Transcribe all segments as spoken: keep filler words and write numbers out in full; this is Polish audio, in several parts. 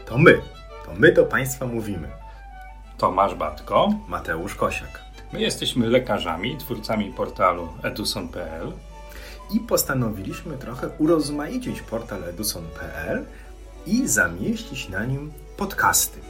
To my, to my do Państwa mówimy. Tomasz Batko, Mateusz Kosiak. My jesteśmy lekarzami, twórcami portalu edusson kropka p l i postanowiliśmy trochę urozmaicić portal edusson kropka p l i zamieścić na nim podcasty.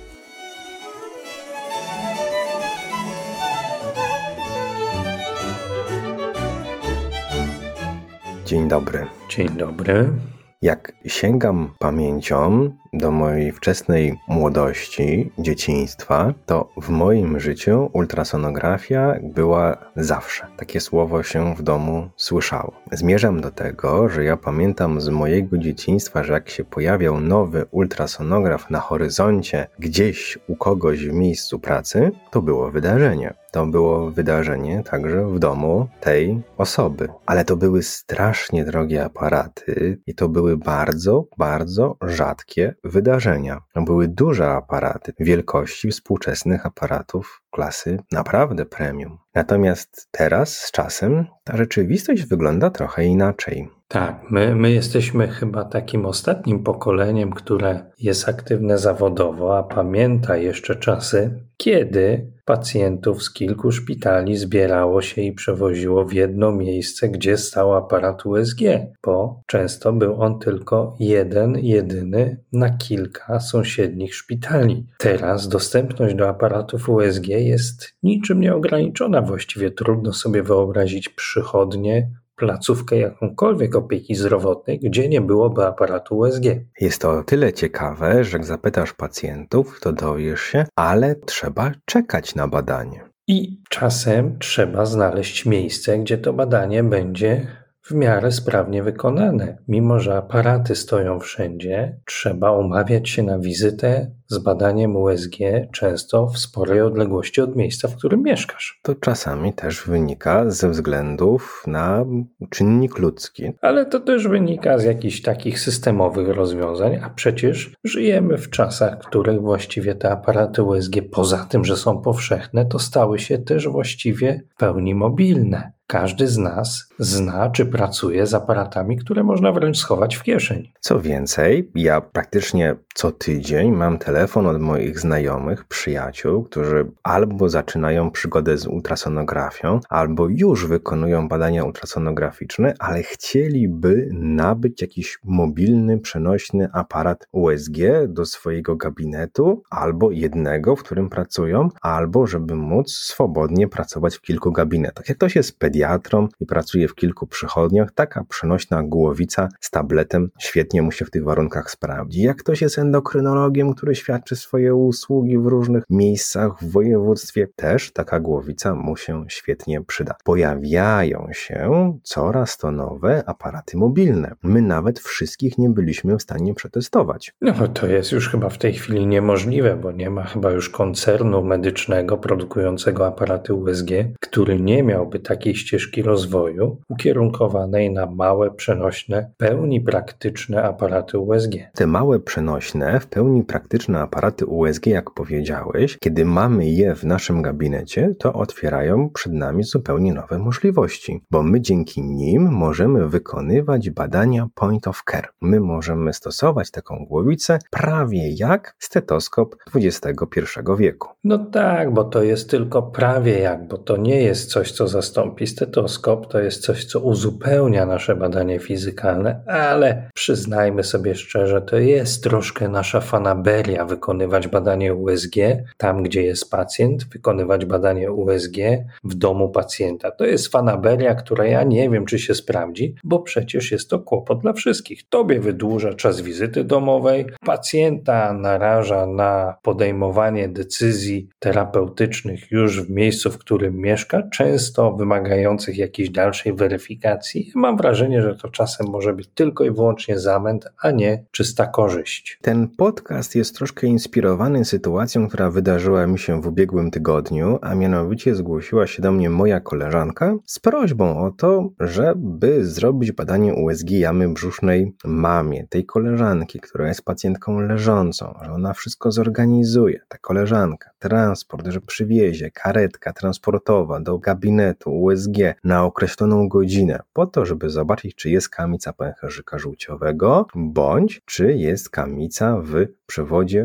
Dzień dobry. Dzień dobry. Jak sięgam pamięcią do mojej wczesnej młodości, dzieciństwa, to w moim życiu ultrasonografia była zawsze. Takie słowo się w domu słyszało. Zmierzam do tego, że ja pamiętam z mojego dzieciństwa, że jak się pojawiał nowy ultrasonograf na horyzoncie gdzieś u kogoś w miejscu pracy, to było wydarzenie. To było wydarzenie także w domu tej osoby. Ale to były strasznie drogie aparaty i to były bardzo, bardzo rzadkie wydarzenia. To były duże aparaty wielkości współczesnych aparatów klasy naprawdę premium. Natomiast teraz z czasem ta rzeczywistość wygląda trochę inaczej. Tak, my, my jesteśmy chyba takim ostatnim pokoleniem, które jest aktywne zawodowo, a pamięta jeszcze czasy, kiedy pacjentów z kilku szpitali zbierało się i przewoziło w jedno miejsce, gdzie stał aparat U S G, bo często był on tylko jeden, jedyny na kilka sąsiednich szpitali. Teraz dostępność do aparatów U S G jest niczym nieograniczona. Właściwie trudno sobie wyobrazić przychodnię, placówkę jakąkolwiek opieki zdrowotnej, gdzie nie byłoby aparatu U S G. Jest to tyle ciekawe, że jak zapytasz pacjentów, to dowiesz się, ale trzeba czekać na badanie. I czasem trzeba znaleźć miejsce, gdzie to badanie będzie w miarę sprawnie wykonane. Mimo że aparaty stoją wszędzie, trzeba umawiać się na wizytę z badaniem U S G często w sporej odległości od miejsca, w którym mieszkasz. To czasami też wynika ze względów na czynnik ludzki. Ale to też wynika z jakichś takich systemowych rozwiązań, a przecież żyjemy w czasach, w których właściwie te aparaty U S G, poza tym, że są powszechne, to stały się też właściwie w pełni mobilne. Każdy z nas zna czy pracuje z aparatami, które można wręcz schować w kieszeni. Co więcej, ja praktycznie co tydzień mam telefon od moich znajomych, przyjaciół, którzy albo zaczynają przygodę z ultrasonografią, albo już wykonują badania ultrasonograficzne, ale chcieliby nabyć jakiś mobilny, przenośny aparat U S G do swojego gabinetu, albo jednego, w którym pracują, albo żeby móc swobodnie pracować w kilku gabinetach. Jak ktoś jest pediatrą i pracuje w kilku przychodniach, taka przenośna głowica z tabletem świetnie mu się w tych warunkach sprawdzi. Jak ktoś jest endokrynologiem, który świadczy swoje usługi w różnych miejscach w województwie, też taka głowica mu się świetnie przyda. Pojawiają się coraz to nowe aparaty mobilne. My nawet wszystkich nie byliśmy w stanie przetestować. No to jest już chyba w tej chwili niemożliwe, bo nie ma chyba już koncernu medycznego produkującego aparaty U S G, który nie miałby takiej ścieżki rozwoju ukierunkowanej na małe, przenośne, pełni praktyczne aparaty U S G. Te małe, przenośne, w pełni praktyczne aparaty U S G, jak powiedziałeś, kiedy mamy je w naszym gabinecie, to otwierają przed nami zupełnie nowe możliwości, bo my dzięki nim możemy wykonywać badania point of care. My możemy stosować taką głowicę prawie jak stetoskop dwudziestego pierwszego wieku. No tak, bo to jest tylko prawie jak, bo to nie jest coś, co zastąpi stetoskop, to jest coś, co uzupełnia nasze badanie fizykalne, ale przyznajmy sobie szczerze, to jest troszkę nasza fanaberia wykonywać badanie U S G tam, gdzie jest pacjent, wykonywać badanie U S G w domu pacjenta. To jest fanaberia, która ja nie wiem, czy się sprawdzi, bo przecież jest to kłopot dla wszystkich. Tobie wydłuża czas wizyty domowej, pacjenta naraża na podejmowanie decyzji terapeutycznych już w miejscu, w którym mieszka, często wymagających jakiejś dalszej weryfikacji. Mam wrażenie, że to czasem może być tylko i wyłącznie zamęt, a nie czysta korzyść. Ten podcast jest troszkę inspirowany sytuacją, która wydarzyła mi się w ubiegłym tygodniu, a mianowicie zgłosiła się do mnie moja koleżanka z prośbą o to, żeby zrobić badanie U S G jamy brzusznej mamie tej koleżanki, która jest pacjentką leżącą, że ona wszystko zorganizuje, ta koleżanka, transport, że przywiezie, karetka transportowa do gabinetu U S G na określoną godzinę po to, żeby zobaczyć, czy jest kamica pęcherzyka żółciowego, bądź czy jest kamica w przewodzie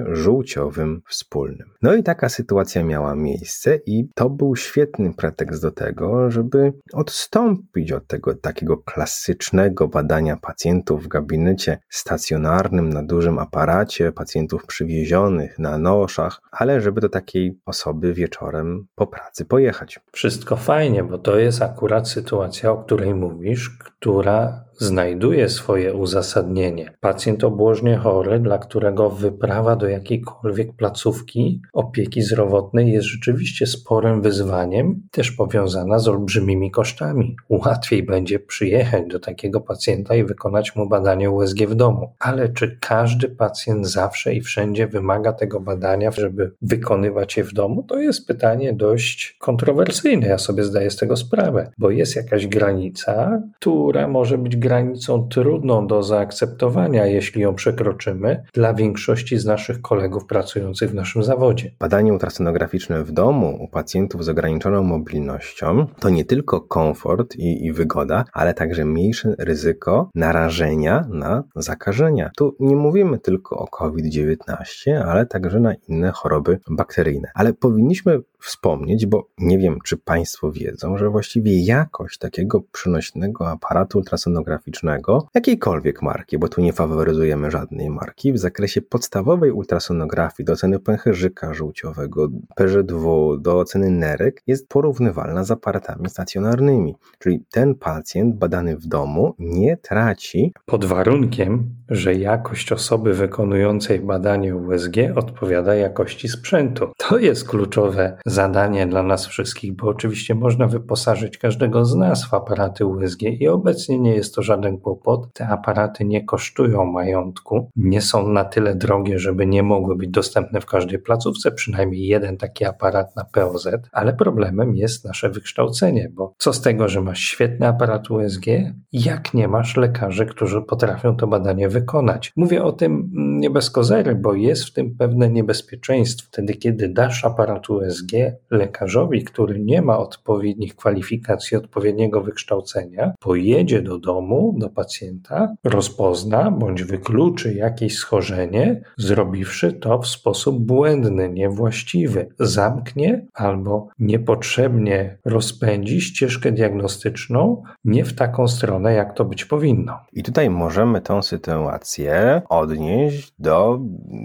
żółciowym wspólnym. No i taka sytuacja miała miejsce i to był świetny pretekst do tego, żeby odstąpić od tego takiego klasycznego badania pacjentów w gabinecie stacjonarnym na dużym aparacie, pacjentów przywiezionych na noszach, ale żeby do takiej osoby wieczorem po pracy pojechać. Wszystko fajnie, bo to jest akurat sytuacja, o której mówisz, która znajduje swoje uzasadnienie. Pacjent obłożnie chory, dla którego wyprawa do jakiejkolwiek placówki opieki zdrowotnej jest rzeczywiście sporym wyzwaniem, też powiązana z olbrzymimi kosztami. Łatwiej będzie przyjechać do takiego pacjenta i wykonać mu badanie U S G w domu. Ale czy każdy pacjent zawsze i wszędzie wymaga tego badania, żeby wykonywać je w domu? To jest pytanie dość kontrowersyjne. Ja sobie zdaję z tego sprawę, bo jest jakaś granica, która może być granicą trudną do zaakceptowania, jeśli ją przekroczymy, dla większości z naszych kolegów pracujących w naszym zawodzie. Badanie ultrasonograficzne w domu u pacjentów z ograniczoną mobilnością to nie tylko komfort i, i wygoda, ale także mniejsze ryzyko narażenia na zakażenia. Tu nie mówimy tylko o COVID dziewiętnaście, ale także na inne choroby bakteryjne. Ale powinniśmy wspomnieć, bo nie wiem, czy Państwo wiedzą, że właściwie jakość takiego przenośnego aparatu ultrasonograficznego, jakiejkolwiek marki, bo tu nie faworyzujemy żadnej marki, w zakresie podstawowej ultrasonografii do oceny pęcherzyka żółciowego, P Ż dwa, do oceny nerek, jest porównywalna z aparatami stacjonarnymi. Czyli ten pacjent badany w domu nie traci. Pod warunkiem, że jakość osoby wykonującej badanie U S G odpowiada jakości sprzętu. To jest kluczowe zadanie dla nas wszystkich, bo oczywiście można wyposażyć każdego z nas w aparaty U S G i obecnie nie jest to żaden kłopot. Te aparaty nie kosztują majątku, nie są na tyle drogie, żeby nie mogły być dostępne w każdej placówce, przynajmniej jeden taki aparat na P O Z, ale problemem jest nasze wykształcenie, bo co z tego, że masz świetny aparat U S G, jak nie masz lekarzy, którzy potrafią to badanie wykonać. Mówię o tym nie bez kozery, bo jest w tym pewne niebezpieczeństwo. Wtedy, kiedy dasz aparat U S G lekarzowi, który nie ma odpowiednich kwalifikacji, odpowiedniego wykształcenia, pojedzie do domu, do pacjenta, rozpozna bądź wykluczy jakieś schorzenie, zrobiwszy to w sposób błędny, niewłaściwy, zamknie albo niepotrzebnie rozpędzi ścieżkę diagnostyczną nie w taką stronę, jak to być powinno. I tutaj możemy tę sytuację odnieść do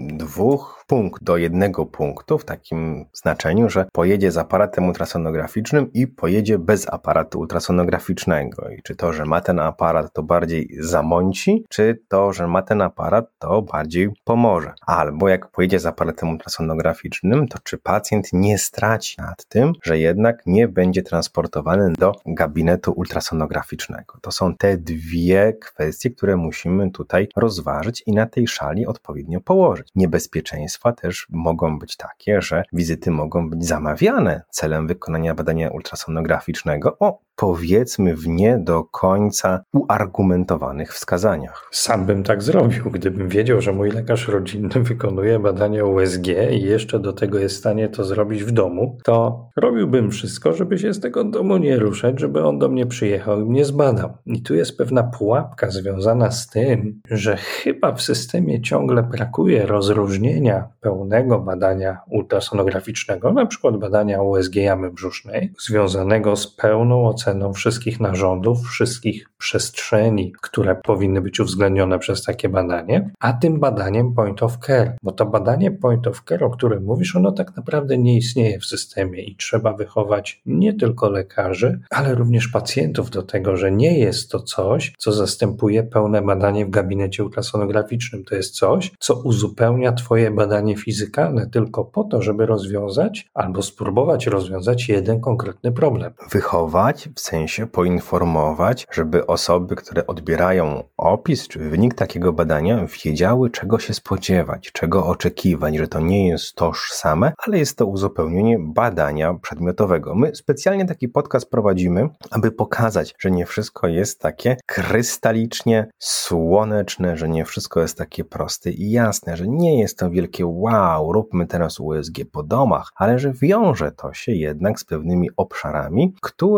dwóch punktów, do jednego punktu w takim znaczeniu, że pojedzie z aparatem ultrasonograficznym i pojedzie bez aparatu ultrasonograficznego. I czy to, że ma ten aparat, to bardziej zamąci, czy to, że ma ten aparat, to bardziej pomoże. Albo jak pojedzie z aparatem ultrasonograficznym, to czy pacjent nie straci nad tym, że jednak nie będzie transportowany do gabinetu ultrasonograficznego. To są te dwie kwestie, które musimy tutaj rozważyć i na tej szali odpowiednio położyć. Niebezpieczeństwa też mogą być takie, że wizyty mogą być zamawiane celem wykonania badania ultrasonograficznego o, powiedzmy, w nie do końca uargumentowanych wskazaniach. Sam bym tak zrobił, gdybym wiedział, że mój lekarz rodzinny wykonuje badania U S G i jeszcze do tego jest w stanie to zrobić w domu, to robiłbym wszystko, żeby się z tego domu nie ruszać, żeby on do mnie przyjechał i mnie zbadał. I tu jest pewna pułapka związana z tym, że chyba w systemie ciągle brakuje rozróżnienia pełnego badania ultrasonograficznego, na przykład badania U S G jamy brzusznej, związanego z pełną oceną wszystkich narządów, wszystkich przestrzeni, które powinny być uwzględnione przez takie badanie, a tym badaniem point of care. Bo to badanie point of care, o którym mówisz, ono tak naprawdę nie istnieje w systemie i trzeba wychować nie tylko lekarzy, ale również pacjentów do tego, że nie jest to coś, co zastępuje pełne badanie w gabinecie ultrasonograficznym. To jest coś, co uzupełnia twoje badanie fizykalne tylko po to, żeby rozwiązać albo spróbować rozwiązać jeden konkretny problem. Wychować, w sensie poinformować, żeby osoby, które odbierają opis czy wynik takiego badania, wiedziały, czego się spodziewać, czego oczekiwać, że to nie jest tożsame, ale jest to uzupełnienie badania przedmiotowego. My specjalnie taki podcast prowadzimy, aby pokazać, że nie wszystko jest takie krystalicznie słoneczne, że nie wszystko jest takie proste i jasne, że nie jest to wielkie wow, róbmy teraz U S G po domach, ale że wiąże to się jednak z pewnymi obszarami, które mogą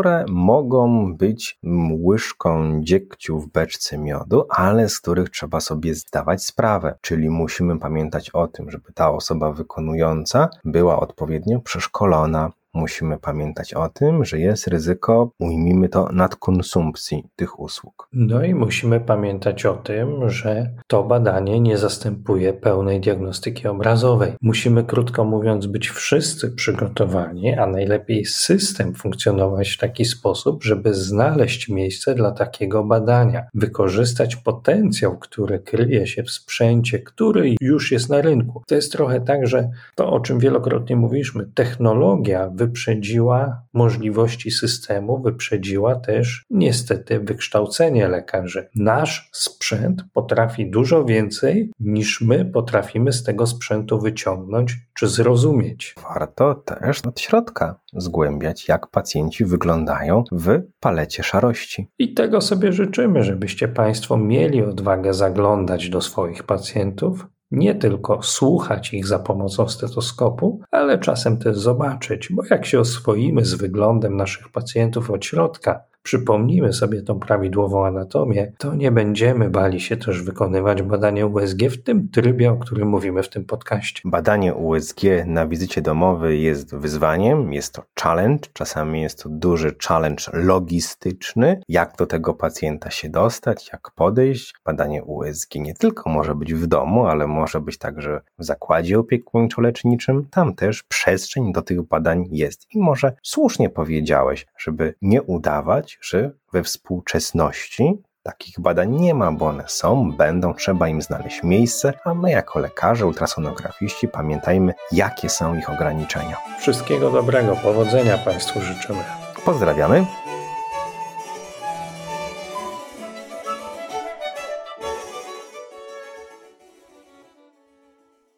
mogą być łyżką dziegciu w beczce miodu, ale z których trzeba sobie zdawać sprawę. Czyli musimy pamiętać o tym, żeby ta osoba wykonująca była odpowiednio przeszkolona. Musimy pamiętać o tym, że jest ryzyko, ujmijmy to, nadkonsumpcji tych usług. No i musimy pamiętać o tym, że to badanie nie zastępuje pełnej diagnostyki obrazowej. Musimy, krótko mówiąc, być wszyscy przygotowani, a najlepiej system funkcjonować w taki sposób, żeby znaleźć miejsce dla takiego badania, wykorzystać potencjał, który kryje się w sprzęcie, który już jest na rynku. To jest trochę tak, że to, o czym wielokrotnie mówiliśmy, technologia wyprzedziła możliwości systemu, wyprzedziła też niestety wykształcenie lekarzy. Nasz sprzęt potrafi dużo więcej, niż my potrafimy z tego sprzętu wyciągnąć czy zrozumieć. Warto też od środka zgłębiać, jak pacjenci wyglądają w palecie szarości. I tego sobie życzymy, żebyście Państwo mieli odwagę zaglądać do swoich pacjentów, nie tylko słuchać ich za pomocą stetoskopu, ale czasem też zobaczyć, bo jak się oswoimy z wyglądem naszych pacjentów od środka, przypomnimy sobie tą prawidłową anatomię, to nie będziemy bali się też wykonywać badania U S G w tym trybie, o którym mówimy w tym podcaście. Badanie U S G na wizycie domowej jest wyzwaniem, jest to challenge, czasami jest to duży challenge logistyczny, jak do tego pacjenta się dostać, jak podejść. Badanie U S G nie tylko może być w domu, ale może być także w zakładzie opiekuńczo-leczniczym. Tam też przestrzeń do tych badań jest i może słusznie powiedziałeś, żeby nie udawać, że we współczesności takich badań nie ma, bo one są, będą, trzeba im znaleźć miejsce, a my jako lekarze, ultrasonografiści pamiętajmy, jakie są ich ograniczenia. Wszystkiego dobrego, powodzenia Państwu życzymy. Pozdrawiamy.